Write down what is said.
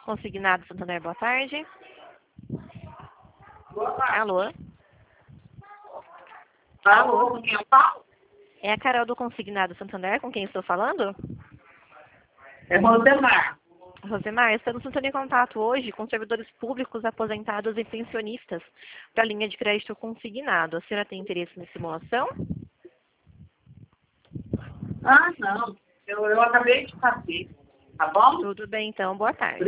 Consignado Santander, boa tarde. Boa tarde. Alô? Alô, com quem eu falo? É a Carol do Consignado Santander, com quem estou falando? É Rosemar. Rosemar, estamos entrando em contato hoje com servidores públicos, aposentados e pensionistas para a linha de crédito consignado. A senhora tem interesse na simulação? Ah, não. Eu acabei de fazer, tá bom? Tudo bem, então. Boa tarde.